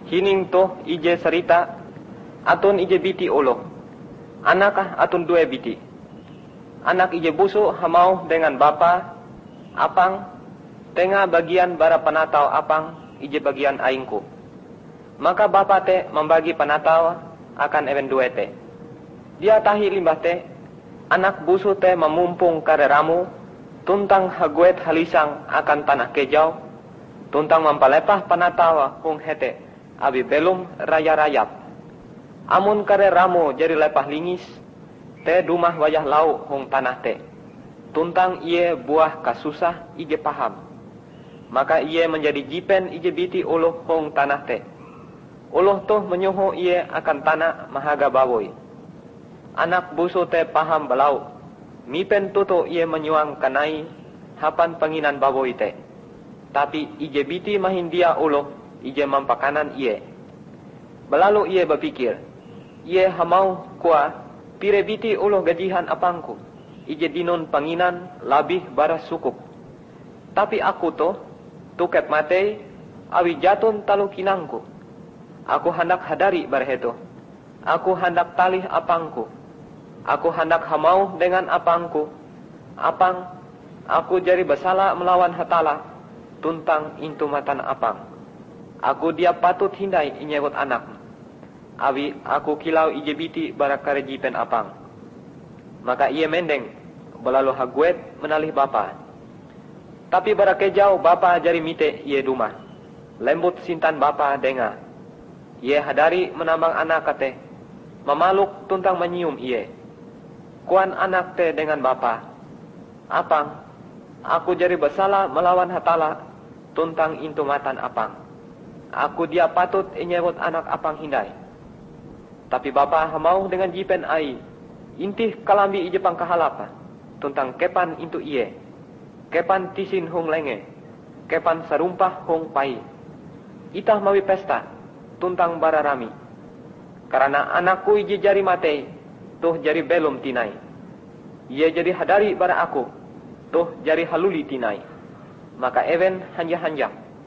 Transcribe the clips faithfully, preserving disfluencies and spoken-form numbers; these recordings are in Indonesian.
hining toh ije serita atun ije biti ulo. Anakah atun dua biti. Anak ije busuk hamau dengan bapa apang tengah bagian bara panatau apang ije bagian aingku. Maka bapa te membagi panatau akan even dua te. Dia tahi limbah te anak busu te memumpung kareramu tuntang haguet halisang akan tanah kejau tuntang mempalepah panatawa hung hete abi belum raya rayap. Amun kareramu jadi lepah lingis te dumah wayah lau hung tanah te tuntang iye buah kasusah ije paham. Maka iye menjadi jipen ije biti uluh hung tanah te. Uluh tuh menyuhu iye akan tanah mahaga bawoy. Anak busu te paham belau. Mipen tuto iye menyuang kanai hapan penginan bawoy te. Tapi ije biti mahindia uluh ije mampakanan iye. Belalu iye berpikir, iye hamau kua pire biti uluh gajihan apangku. Ije dinun penginan labih baras sukup. Tapi aku to tuket matei awi jatun talu kinangku. Aku hendak hadari barheto. Aku hendak talih apangku. Aku hendak hamau dengan apangku. Apang, aku jari bersalah melawan hatala. Tuntang intu matan apang. Aku dia patut hindai inyewot anak. Awi aku kilau ije biti barakare jipen apang. Maka ia mendeng belalu haguet menalih bapa. Tapi barakejau bapa jari mite ia dumah. Lembut sintan bapa denga. Ie hadari menambang anak kate, memaluk tuntang menyium iye. Kuan anak te dengan bapa, apang, aku jari bersalah melawan hatala, tuntang intu matan apang. Aku dia patut inyewot anak apang hindai. Tapi bapa hamau dengan jipen ai, intih kalambi ije pangkahalapa, tuntang kepan intu iye, kepan tisin hung lenge, kepan sarumpah hung pai. Itah mawi pesta. Tuntang bararami. Karena anakku ije jari matei, tuh jari belum tinai. Ia jadi hadari bara aku, tuh jari haluli tinai. Maka even hanja-hanja.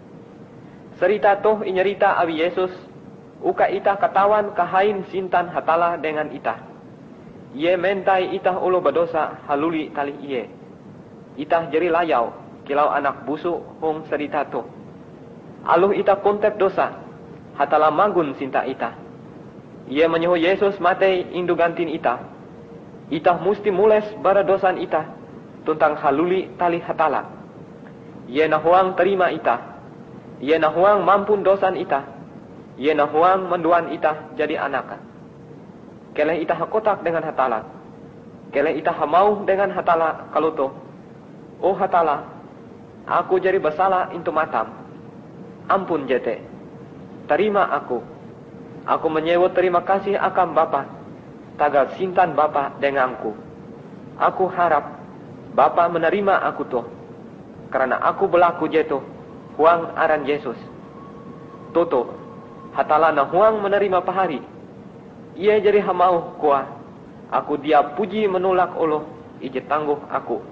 Serita tuh inyerita awi Yesus, uka itah katawan kahain sintan hatala dengan itah. Ie mentai itah ulo badosa haluli tali iye. Itah jari layau, kilau anak busuk hong serita tuh. Aluh itah kontep dosa. Hatala magun sinta ita. Ia menyuhu Yesus matei indu gantin ita. Ita musti mules bara dosan ita. Tuntang haluli tali hatala. Ia nahuang terima ita. Ia nahuang mampun dosan ita. Ia nahuang menduan ita jadi anak. Keleh ita hakotak dengan hatala. Keleh ita hamau dengan hatala kaluto. Oh hatala, aku jadi bersalah intu matam. Ampun jete. Terima aku. Aku menyewot terima kasih akan Bapa. Tagal sintan Bapa denganku. Aku harap Bapa menerima aku tuh. Karena aku berlaku jeto. Huang aran Yesus. Toto. Hatalana huang menerima pahari. Ia jadi hamau kuah. Aku dia puji menolak Allah. Ije tangguh aku.